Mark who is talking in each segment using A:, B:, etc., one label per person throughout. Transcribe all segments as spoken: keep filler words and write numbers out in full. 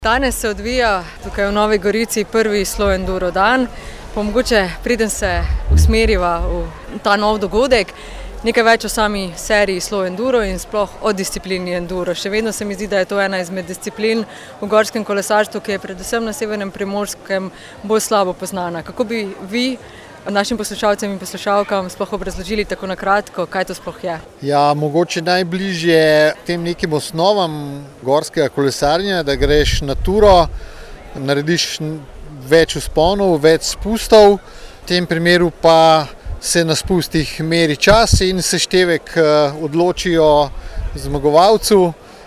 A: Danes se odvija tukaj v Novi Gorici prvi Slow Enduro dan. Pa mogoče preden se usmeriva v ta nov dogodek, nekaj več o sami seriji Slow Enduro in sploh o disciplini Enduro. Še vedno se mi zdi, da je to ena izmed disciplin v gorskem kolesarstvu, ki je predvsem na severnem Primorskem bolj slabo poznana. Kako bi vi našim poslušalcem in poslušalkam sploh obrazložili tako na kratko, kaj to sploh je?
B: Ja, mogoče najbližje tem nekim osnovam gorskega kolesarjenja, da greš na turo, narediš več vzponov, več spustov, v tem primeru pa se na spustih meri čas in seštevek odločijo zmagovalcu.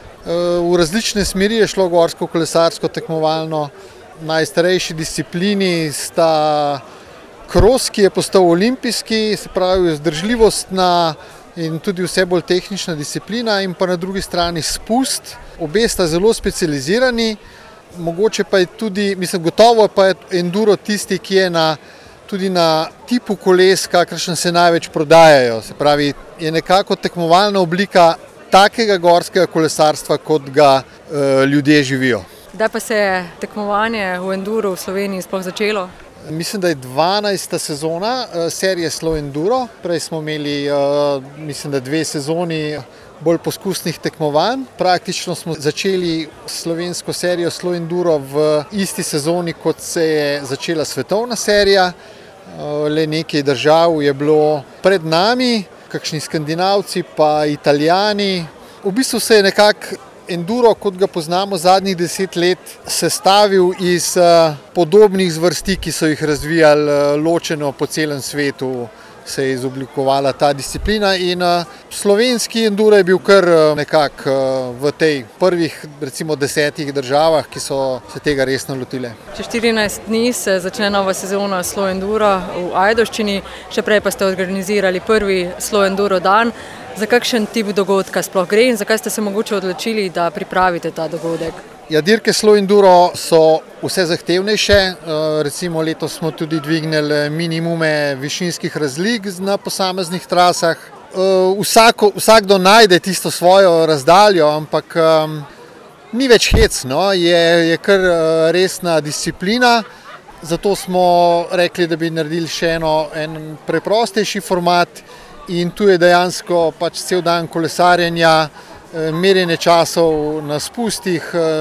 B: V različne smeri je šlo gorsko kolesarsko tekmovalno. Najstarejši disciplini sta kros, ki je postal olimpijski, se pravi vzdržljivostna in tudi vse bolj tehnična disciplina, in pa na drugi strani spust. Obe sta zelo specializirani, mogoče pa je tudi, mislim, gotovo pa je enduro tisti, ki je na, tudi na tipu koles, kakršen se največ prodajajo. Se pravi, je nekako tekmovalna oblika takega gorskega kolesarstva, kot ga e, ljudje živijo.
A: Kdaj pa se je tekmovanje v enduro v Sloveniji sploh začelo?
B: Mislim, da je dvanajsta sezona serije Slow Enduro. Prej smo imeli, mislim, da dve sezoni bolj poskusnih tekmovanj. Praktično smo začeli slovensko serijo Slow Enduro v isti sezoni, kot se je začela svetovna serija. Le nekaj držav je bilo pred nami, kakšni Skandinavci pa Italijani. V bistvu se je nekako enduro, kot ga poznamo zadnjih deset let, sestavil iz podobnih zvrsti, ki so jih razvijali ločeno po celem svetu, se je izoblikovala ta disciplina, in slovenski enduro je bil kar nekako v tej prvih, recimo desetih državah, ki so se tega resno lotile.
A: Čez štirinajst dni se začne nova sezona Slow Endura v Ajdovščini, še prej pa ste organizirali prvi Slow Enduro dan. Za kakšen tip dogodka sploh gre in zakaj ste se mogoče odločili, da pripravite ta dogodek?
B: Ja, dirke Slow Enduro so vse zahtevnejše, recimo letos smo tudi dvignili minimume višinskih razlik na posameznih trasah. Vsako, vsakdo najde tisto svojo razdaljo, ampak um, ni več hec, no? je, je kar resna disciplina. Zato smo rekli, da bi naredili še eno, en preprostejši format. In tu je dejansko pač cel dan kolesarjenja, merjenje časov na spustih,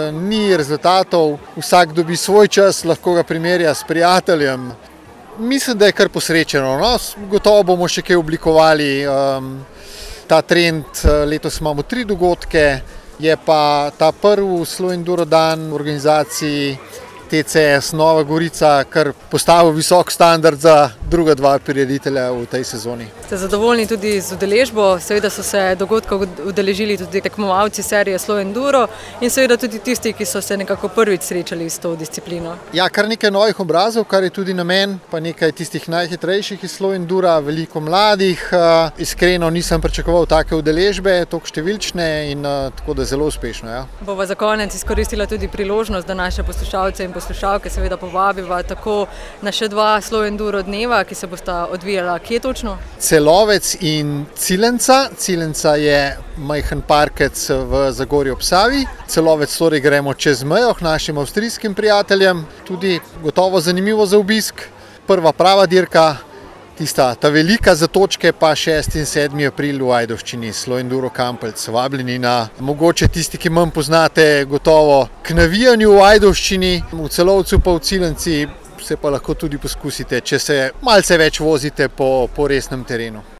B: ni rezultatov, vsak dobi svoj čas, lahko ga primerja s prijateljem. Mislim, da je kar posrečeno, no? Gotovo bomo še kaj oblikovali um, ta trend. Letos imamo tri dogodke, je pa ta prvi Slow Enduro dan v organizaciji T C S Nova Gorica kar postavil visok standard za druga dva prireditelja v tej sezoni.
A: Ste zadovoljni tudi z udeležbo? Seveda so se dogodkov udeležili tudi tekmovalci serije Slow Enduro in seveda tudi tisti, ki so se nekako prvič srečali s to disciplino.
B: Ja, kar nekaj novih obrazov, kar je tudi namen, pa nekaj tistih najhitrejših iz Slow Endura, veliko mladih. Iskreno nisem pričakoval take udeležbe, toliko številčne in tako da zelo uspešno. Ja.
A: Bova za konec izkoristila tudi priložnost, da naše poslušalce in poslušalke seveda povabiva tako na še dva Slow Enduro dneva, ki se bosta odvijala kje točno?
B: Celovec in Cilenca. Cilenca je majhen parkec v Zagorju ob Savi. Celovec torej gremo čez mejo k našim avstrijskim prijateljem. Tudi gotovo zanimivo za obisk. Prva prava dirka, tista ta velika za točke, pa šesti in sedmi april v Ajdovščini, Slow Enduro Kampelc. Vabljeni na, mogoče tisti, ki manj poznate, gotovo k navijanju v Ajdovščini, v Celovcu pa v Cilenci se pa lahko tudi poskusite, če se malce več vozite po, po resnem terenu.